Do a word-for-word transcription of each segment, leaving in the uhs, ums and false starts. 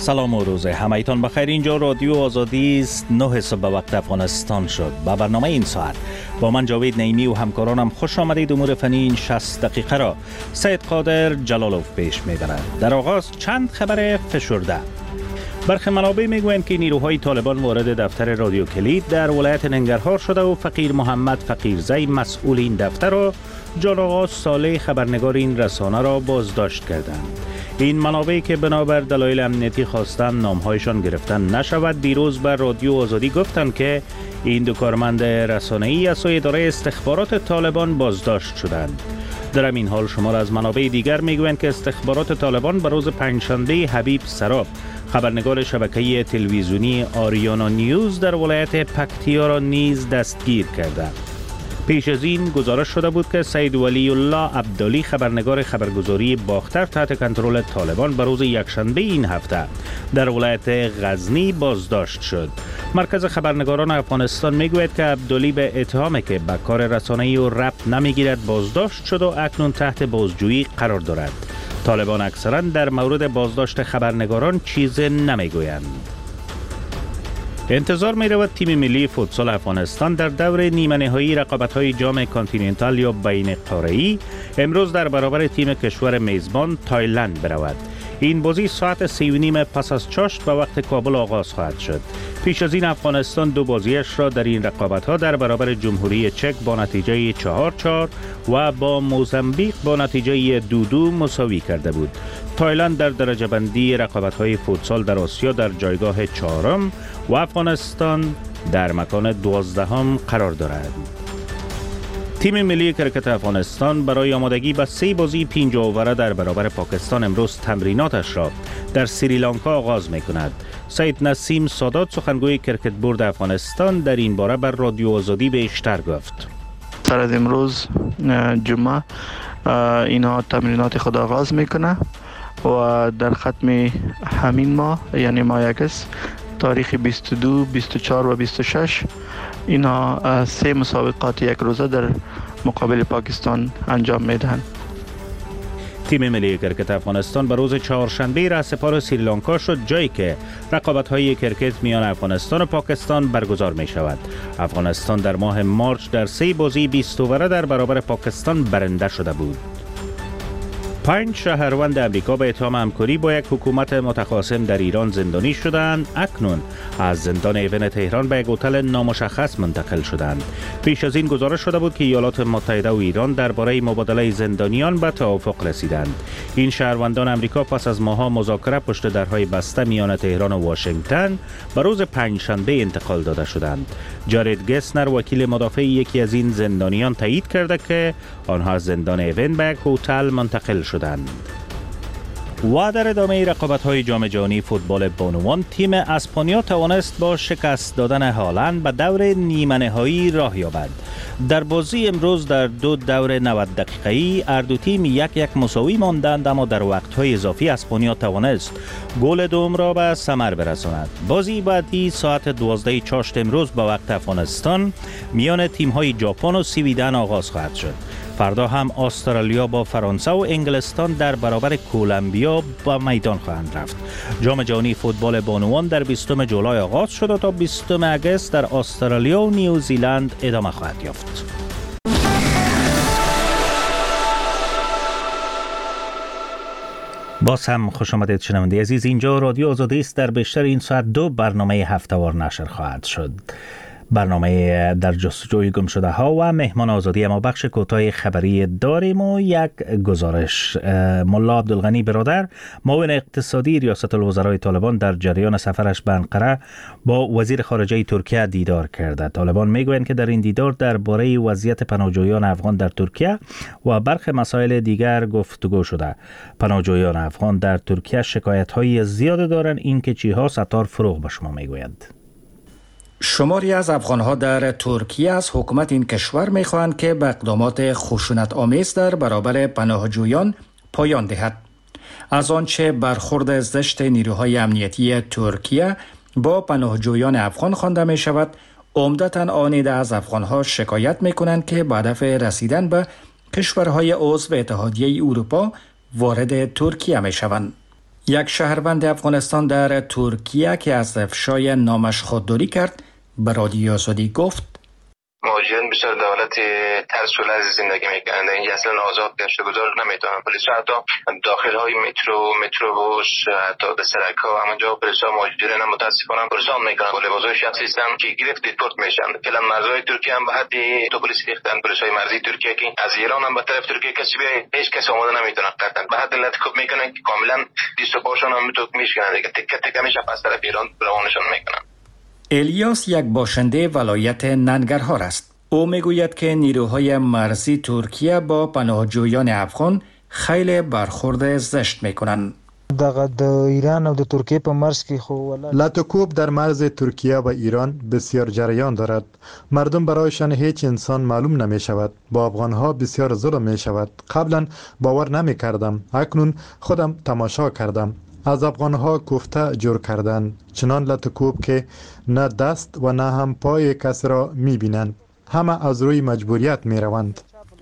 سلام و روز همایتان بخیر. اینجا رادیو آزادی است. نه صبح به وقت افغانستان شد. با برنامه این ساعت با من جاوید نعیمی و همکارانم خوش آمدید. امور فنی این شصت دقیقه را سید قادر جلالوف پیش میبرد. در آغاز چند خبر فشرده. برخی منابع میگویند که نیروهای طالبان وارد دفتر رادیو کلید در ولایت ننگرهار شده و فقیر محمد فقیرزی مسئول این دفتر و جان آقا صالح خبرنگار این رسانه را بازداشت کردند. این منابعی که بنابر دلایل امنیتی خواستند نامهایشان گرفتن نشود، دیروز بر رادیو آزادی گفتند که این دو کارمند رسانه‌ای از سوی اداره استخبارات طالبان بازداشت شدند. در این حال شمار از منابع دیگر میگویند که استخبارات طالبان بر روز پنجشنبه حبیب سراب خبرنگار شبکه تلویزیونی آریانا نیوز در ولایت پکتیا را نیز دستگیر کرده. پیش از این گزارش شده بود که سید ولی الله عبدالی خبرنگار خبرگزاری باختر تحت کنترل طالبان بر روز یکشنبه این هفته در ولایت غزنی بازداشت شد. مرکز خبرنگاران افغانستان میگوید که عبدالی به اتهامی که به کار رسانه‌ای و ربط نمیگیرد بازداشت شد و اکنون تحت بازجویی قرار دارد. طالبان اکثرا در مورد بازداشت خبرنگاران چیز نمیگویند. انتظار می رود تیم ملی فوتسال افغانستان در دور نیمه نهایی رقابت‌های جام کانتیننتال یا بین قاره‌ای امروز در برابر تیم کشور میزبان تایلند برود. این بازی ساعت سی و نیم پس از چاشت به وقت کابل آغاز خواهد شد. پیش از این افغانستان دو بازیش را در این رقابت‌ها در برابر جمهوری چک با نتیجه چهار چهار و با موزامبیک با نتیجه دو دو مساوی کرده بود. تایلند در درجه بندی رقابت‌های فوتسال در آسیا در جایگاه چهارم و افغانستان در مکان دوازدهم قرار دارد. تیم ملی کرکت افغانستان برای آمادگی به سه بازی پنج اووره در برابر پاکستان امروز تمریناتش را در سریلانکا آغاز می‌کند. سید نسیم سادات سخنگوی کرکت بورد افغانستان در این باره بر رادیو آزادی بیشتر گفت. سر از امروز جمعه اینا تمرینات خود آغاز میکنه و در ختم همین ماه یعنی ماه اگست تاریخ بیست و دو، بیست و چهار و بیست و شش اینا سه مسابقات یک روزه در مقابل پاکستان انجام میدهند. تیم ملی کرکت افغانستان به روز چهارشنبه رهسپار سریلانکا شد، جایی که رقابت‌های کرکت میان افغانستان و پاکستان برگزار می شود. افغانستان در ماه مارچ در سه بازی بیست اووره در برابر پاکستان برنده شده بود. پنج شهروند امریکا به اتهام همکاری با یک حکومت متخاصم در ایران زندانی شدند. اکنون از زندان ایون تهران به یک هتل نامشخص منتقل شدند. پیش از این گزارش شده بود که ایالات متحده و ایران درباره مبادله زندانیان به توافق رسیدند. این شهروندان امریکا پس از ماه‌ها مذاکره پشت درهای بسته میان تهران و واشنگتن به روز پنجشنبه انتقال داده شدند. جارد گسنر وکیل مدافع یکی از این زندانیان تایید کرده که آنها از زندان ایون به یک هتل منتقل شدند. و در ادامه رقابت‌های جام جهانی فوتبال بانوان تیم اسپانیا توانست با شکست دادن هالند به دور نیمه نهایی راه یابد. در بازی امروز در دو دور نود دقیقه‌ای هر دو تیم یک یک مساوی ماندند، اما در وقت‌های اضافی اسپانیا توانست گل دوم را به ثمر برساند. بازی بعدی ساعت دوازده چاشت امروز با وقت افغانستان میان تیم‌های ژاپن و سویدن آغاز خواهد شد. فردا هم استرالیا با فرانسه و انگلستان در برابر کولومبیا با میدان خواهند رفت. جام جهانی فوتبال بانوان در بیستم جولای آغاز شد و تا بیستم اگست در استرالیا و نیوزیلند ادامه خواهد یافت. باز هم خوش آمدید شنونده عزیز. اینجا رادیو آزادی است. در بیشتر این ساعت دو برنامه هفته‌وار نشر خواهد شد. برنامه در جستجوی گم شده ها و مهمان آزادی، ما بخش کوتاه خبری داریم و یک گزارش. ملا عبدالغنی برادر معاون اقتصادی ریاست الوزرای طالبان در جریان سفرش به انقره با وزیر خارجه ترکیه دیدار کرده. طالبان میگویند که در این دیدار درباره وضعیت پناهجویان افغان در ترکیه و برخی مسائل دیگر گفتگو شده. پناهجویان افغان در ترکیه شکایت های زیاد دارند. این که چیها ستار فروغ به شما میگوید. شماری از افغانها در ترکیه از حکومت این کشور می‌خواهند که به اقدامات خشونت آمیز در برابر پناهجویان پایان دهد. از آنچه برخورد زشت نیروهای امنیتی ترکیه با پناهجویان افغان خوانده می شود، عمدتاً آن عده از افغانها شکایت می‌کنند که به هدف رسیدن به کشورهای عضو اتحادیه اروپا وارد ترکیه می‌شوند. یک شهروند افغانستان در ترکیه که از افشای نامش خودداری کرد به رادیو آزادی گفت: مهاجرین بسیار دولت ترس و لرز زندگی میکنند. اینجا اصلا آزاد گشت و گذار نمیتونن. پلیس حتی داخل های مترو، متروبوس، حتی به سرک ها همونجا پلیس ها مهاجرین هم متاسفانه پرسان میکنن. با لباس های شخصی هستن که گرفت دیپورت میشن. فعلا مرزهای ترکیه هم به حد تو پلیس ریختن. پلیس های مرزی ترکیه که از ایران هم به طرف ترکیه کسی بیای هیچ کس آماده نمیتونه قطعا. به حد لطکوب میکنن که کاملا دست و پاشون هم تو میشکنن دیگه. تکه تکه میشه پس طرف ایران روانشون میکنن. الیاس یک باشنده ولایت ننگرهار است. او میگوید که نیروهای مرزی ترکیه با پناهجویان افغان خیلی برخورد زشت میکنند. دغه د ایران او د ترکیه په مرز کې خو لاتوکوب در مرز ترکیه و ایران بسیار جریان دارد. مردم برایشان هیچ انسان معلوم نمی شود. با افغانها بسیار ظلم می شود. قبلا باور نمی کردم. اکنون خودم تماشا کردم. از افغانها کوفته جور کردن، چنان لاتوکوب که نه دست و نه هم پای کس را می بینند. همه از روی مجبوریت می روند.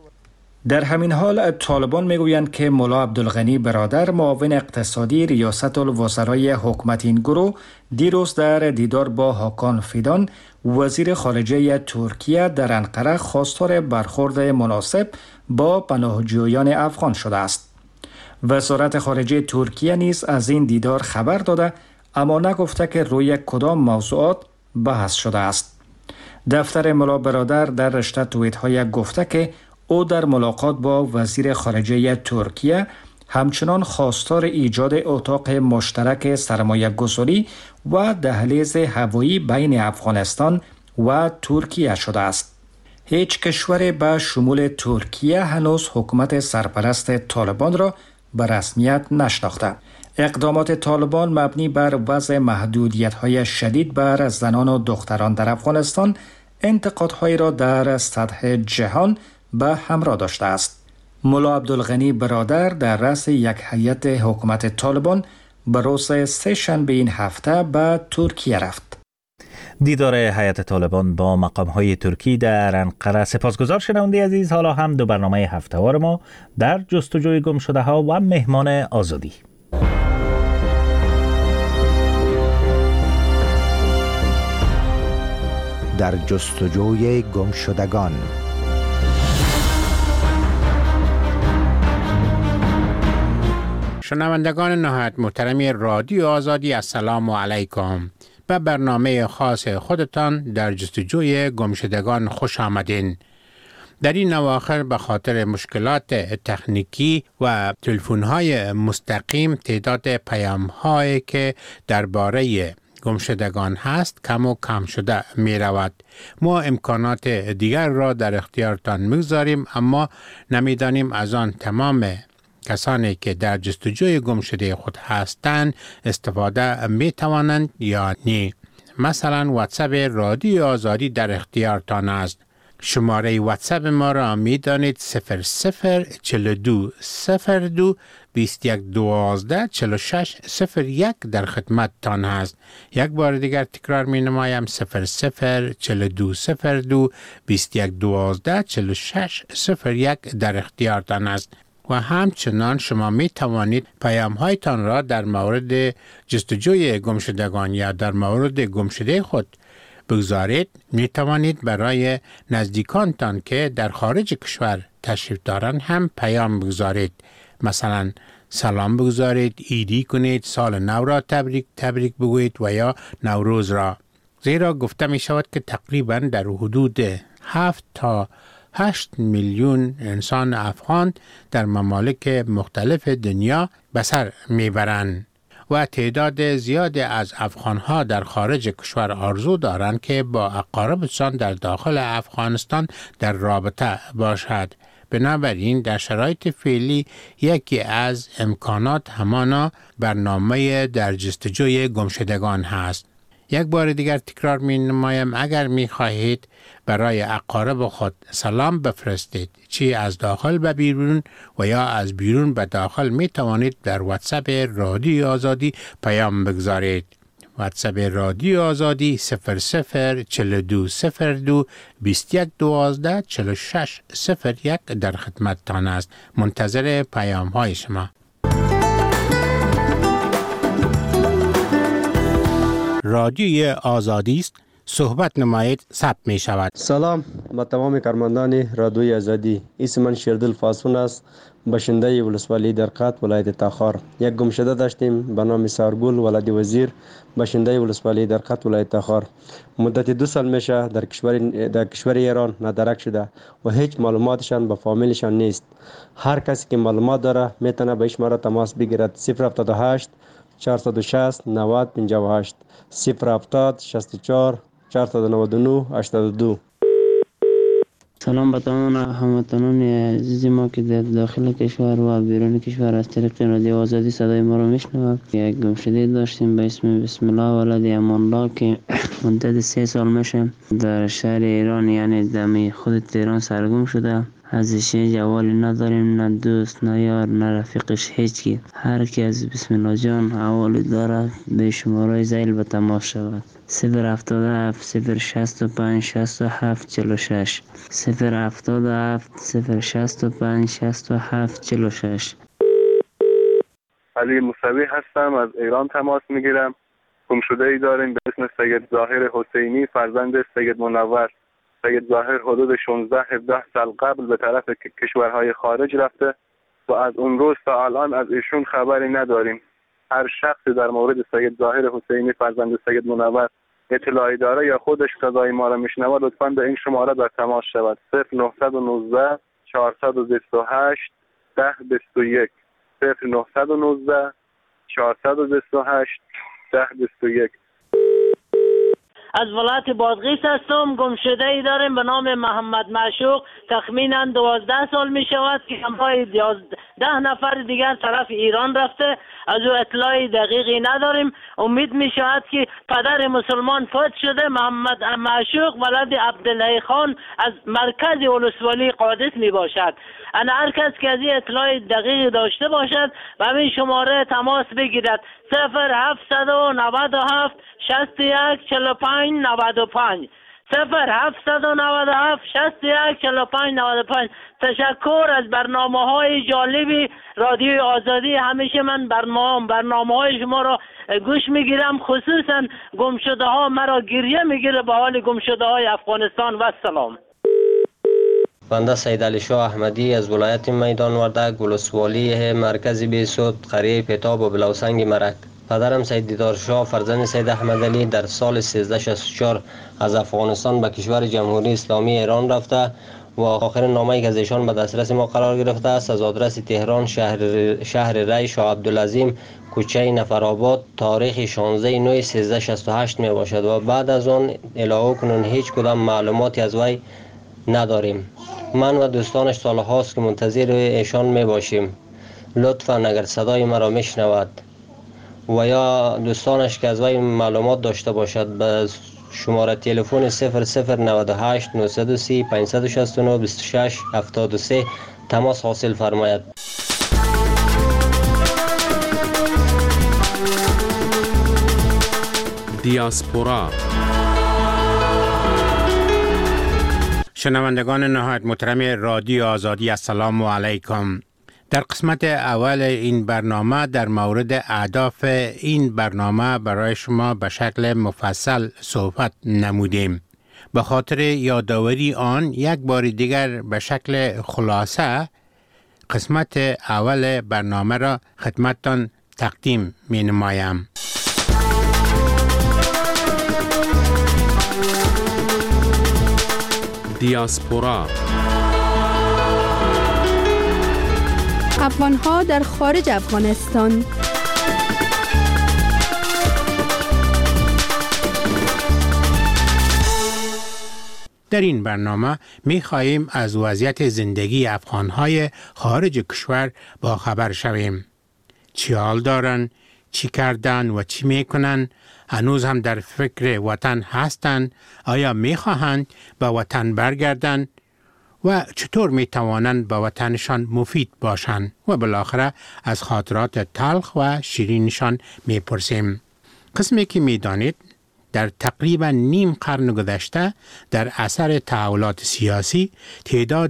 در همین حال طالبان می گویند که ملا عبدالغنی برادر معاون اقتصادی ریاست الوزرای حکومت این گروه دیروز در دیدار با هاکان فیدان وزیر خارجه ترکیه در انقره خواستار برخورد مناسب با پناهجویان افغان شده است. وزارت خارجه ترکیه نیز از این دیدار خبر داده اما نگفته که روی کدام موضوعات بحث شده است. دفتر ملا برادر در رشته توییت های گفته که او در ملاقات با وزیر خارجه ترکیه همچنان خواستار ایجاد اتاق مشترک سرمایه گذاری و دهلیز هوایی بین افغانستان و ترکیه شده است. هیچ کشور به شمول ترکیه هنوز حکومت سرپرست طالبان را به رسمیت نشناخته. اقدامات طالبان مبنی بر وضع محدودیت‌های شدید بر زنان و دختران در افغانستان انتقادهایی را در سطح جهان به همراه داشته است. ملا عبدالغنی برادر در رأس یک هیئت حکومت طالبان به روز سه شنبه این هفته به ترکیه رفت. دیدار هیئت طالبان با مقام‌های ترکی در انقره. سپاسگزار شنونده عزیز. حالا هم دو برنامه هفته‌وار ما در جستجوی گمشده‌ها و مهمان آزادی. در جستجوی گمشدگان. شنوندگان نهایت محترمی رادیو آزادی، السلام علیکم. به برنامه خاص خودتان در جستجوی گمشدگان خوش آمدین. در این اواخر به خاطر مشکلات تکنیکی و تلفن‌های مستقیم تعداد پیام‌هایی که درباره گمشدگان هست کم و کم شده می رود. ما امکانات دیگر را در اختیارتان می‌گذاریم، اما نمی‌دانیم از آن تمام کسانی که در جستجوی گمشده خود هستند استفاده می توانند یا نه. مثلا واتساپ رادیو آزادی در اختیارتان است. شماره واتساپ ما را می دانید صفر صفر چهل و دو صفر دو بیست و یک دوازده چهل و شش صفر یک در خدمت تان است. یک بار دیگر تکرار می نمایم صفر صفر چهل و دو صفر دو بیست و یک دوازده چهل و شش صفر یک در اختیارتان است. و همچنان شما می توانید پیام هایتان را در مورد جستجوی گمشدگان یا در مورد گمشده خود بگذارید. می توانید برای نزدیکانتان که در خارج کشور تشریف دارند هم پیام بگذارید. مثلا سلام بگذارید، ایدی کنید، سال نو را تبریک تبریک بگویید و یا نوروز را. زیرا گفته می شود که تقریبا در حدود هفت تا هشت میلیون انسان افغان در ممالک مختلف دنیا به سر میبرند و تعداد زیادی از افغانها در خارج کشور آرزو دارند که با اقاربشان در داخل افغانستان در رابطه باشد. بنابراین در شرایط فعلی یکی از امکانات همانا برنامه در جستجوی گمشدگان هست. یک بار دیگر تکرار می نمایم، اگر می خواهید برای اقارب خود سلام بفرستید، چی از داخل به بیرون و یا از بیرون به داخل، می توانید در واتساپ رادیو آزادی پیام بگذارید. واتساپ رادیو آزادی صفر صفر چهل و دو صفر دو بیست و یک دوازده چهل و شش صفر یک در خدمت تان است. منتظر پیام های شما. رادیوی آزادی است صحبت نمایید ثبت می شود. سلام با تمام کارمندان رادیوی آزادی. اسم من شیردل فاسون است، باشنده ولسوالی درقات ولایت تاخار. یک گمشده داشتیم به نام سارگل ولادی وزیر، باشنده ولسوالی درقات ولایت تاخار. مدت دو سال میشه در کشور در کشور ایران ندرک شده و هیچ معلوماتشان به فامیلشان نیست. هر کسی که معلومات داره میتونه به شماره تماس بگیرد. صفر هفتاد و هشت چهارصد و شصت نود پنجاه و هشت صفر هفتاد شصت و چهار چهارصد و نود و نه هشتاد و دو. سلام به تمام هموطنان عزیز ما که در داخل کشور و بیرون کشور از طریق رادیو آزادی صدای ما رو میشنوند. یک گمشده داشتیم به اسم بسم الله ولد امان الله که مدت سه سال میشه در شهر ایران، یعنی دمی خود تهران سرگم شده. ازش جوالی نداریم، نه دوست نه یار نه رفیقش، هیچکی. هر کی از بسم الله جان حوالی داره به شماره زیل به تماس شود. صفر هفتاد و هفت صفر شصت و پنج شصت و هفت چهل و شش صفر هفتاد و هفت صفر شصت و پنج شصت و هفت چهل و شش. علی موسوی هستم، از ایران تماس میگیرم. گمشده ای داریم به اسم سید ظاهر حسینی فرزند سید منور. سید ظاهر حدود شانزده هفده سال قبل به طرف کشورهای خارج رفته و از اون روز تا الان از ایشون خبری نداریم. هر شخصی در مورد سید ظاهر حسینی فرزند سید منور اطلاعی داره یا خودش صدای ما را میشنوه لطفاً به این شماره در تماس شود. صفر نهصد و نوزده چهارصد و بیست و هشت ده بیست و یک صفر نهصد و نوزده چهارصد و بیست و هشت ده بیست و یک. از ولایت بادغیس هستم. گمشده ای داریم به نام محمد معشوق، تخمینا دوازده سال می شود که همراه ده نفر دیگر طرف ایران رفته. از او اطلاعی دقیقی نداریم. امید می شود که پدر مسلمان فوت شده. محمد معشوق ولد عبدالله خان از مرکز ولسوالی قادس می باشد. انا هر کس که از این اطلاع دقیق داشته باشد و همین شماره تماس بگیرد. صفر هفتصد و نود و هفت شصت و یک چهل و پنج نود و پنج صفر هفتصد و نود و هفت شصت و یک چهل و پنج نود و پنج. تشکر از برنامه های جالبی رادیوی آزادی. همیشه من برنامه برنامه های شما را گوش میگیرم، خصوصا گمشده ها مرا گریه میگیره به حال گمشده های افغانستان. و سلام. بنده سید علی شاه احمدی از ولایت میدان وردک ولسوالی مرکز بیسود قریه پتاب و بلوسنگ مرک. پدرم سید دیدار شاه فرزند سید احمد علی در سال سیزده شصت و چهار از افغانستان به کشور جمهوری اسلامی ایران رفته و آخرین نامه‌ای که از ایشان به دسترس ما قرار گرفته است از آدرس تهران شهر شهر ری شاه عبدالعظیم کوچه نفرآباد تاریخ شانزده نوامبر سیزده شصت و هشت می باشد و بعد از آن الهو کنون هیچ کدام معلوماتی از وی نداریم. من و دوستانش سالهاست که منتظر ایشان می باشیم. لطفاً اگر صدای مرا میشنود و یا دوستانش که از وی معلومات داشته باشد به شماره تلفن صفر صفر نود و هشت نهصد و سی پانصد و شصت و نه بیست و شش هفتاد و سه تماس حاصل فرماید. دیاسپورا. شنوندگان نهایت محترم رادیو آزادی السلام علیکم. در قسمت اول این برنامه در مورد اهداف این برنامه برای شما به شکل مفصل صحبت نمودیم. به خاطر یادآوری آن یک بار دیگر به شکل خلاصه قسمت اول برنامه را خدمتتان تقدیم می نمایم. دیاسپورا. افغان‌ها در خارج افغانستان. در این برنامه می خواهیم از وضعیت زندگی افغان‌های خارج کشور با خبر شویم. چی حال دارن، چی کردن و چی میکنن، هنوز هم در فکر وطن هستند، آیا میخواهند به وطن برگردند و چطور میتوانند به وطنشان مفید باشند و بالاخره از خاطرات تلخ و شیرینشان میپرسیم. قسمی که میدانید در تقریبا نیم قرن گذشته در اثر تحولات سیاسی تعداد